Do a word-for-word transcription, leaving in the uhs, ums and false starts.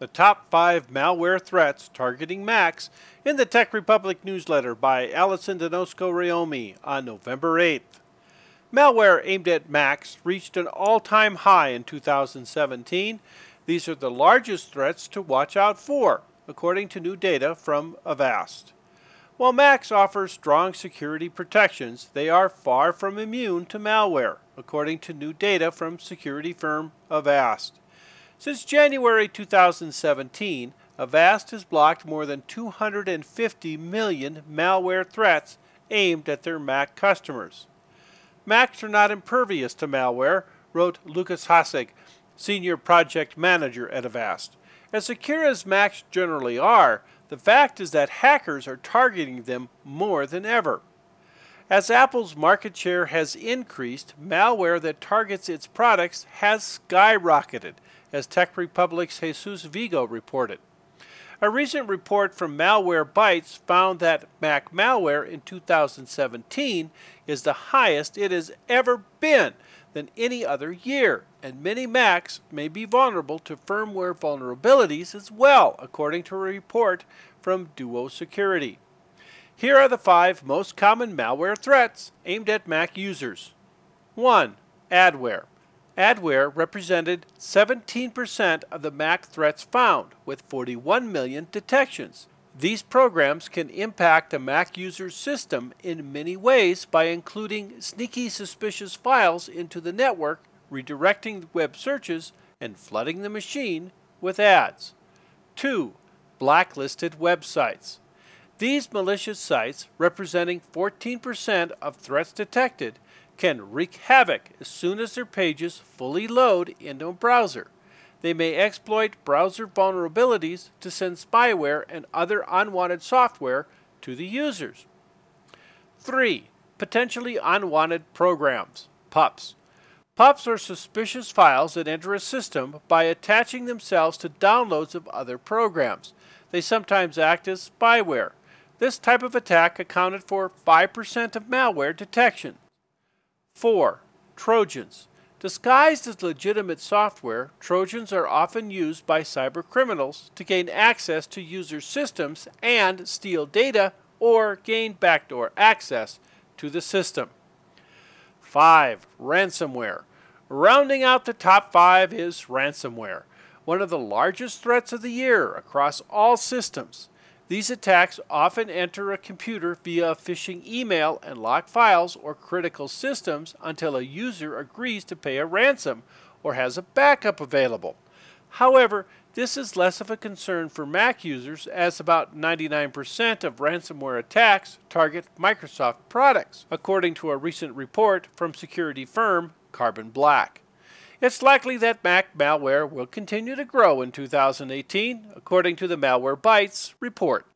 The top five malware threats targeting Macs in the Tech Republic newsletter by Alison Donosco-Riomi on November eighth. Malware aimed at Macs reached an all-time high in two thousand seventeen. These are the largest threats to watch out for, according to new data from Avast. While Macs offer strong security protections, they are far from immune to malware, according to new data from security firm Avast. Since January two thousand seventeen, Avast has blocked more than two hundred fifty million malware threats aimed at their Mac customers. Macs are not impervious to malware, wrote Lukas Hasek, Senior Project Manager at Avast. As secure as Macs generally are, the fact is that hackers are targeting them more than ever. As Apple's market share has increased, malware that targets its products has skyrocketed, as Tech Republic's Jesus Vigo reported. A recent report from Malwarebytes found that Mac malware in two thousand seventeen is the highest it has ever been than any other year, and many Macs may be vulnerable to firmware vulnerabilities as well, according to a report from Duo Security. Here are the five most common malware threats aimed at Mac users. one. Adware. Adware represented seventeen percent of the Mac threats found, with forty-one million detections. These programs can impact a Mac user's system in many ways by including sneaky suspicious files into the network, redirecting web searches, and flooding the machine with ads. two. Blacklisted websites. These malicious sites, representing fourteen percent of threats detected, can wreak havoc as soon as their pages fully load into a browser. They may exploit browser vulnerabilities to send spyware and other unwanted software to the users. three. Potentially unwanted programs, P U Ps. P U Ps are suspicious files that enter a system by attaching themselves to downloads of other programs. They sometimes act as spyware. This type of attack accounted for five percent of malware detection. four. Trojans. Disguised as legitimate software, Trojans are often used by cybercriminals to gain access to user systems and steal data or gain backdoor access to the system. five. Ransomware. Rounding out the top five is ransomware, one of the largest threats of the year across all systems. These attacks often enter a computer via a phishing email and lock files or critical systems until a user agrees to pay a ransom or has a backup available. However, this is less of a concern for Mac users, as about ninety-nine percent of ransomware attacks target Microsoft products, according to a recent report from security firm Carbon Black. It's likely that Mac malware will continue to grow in two thousand eighteen, according to the Malwarebytes report.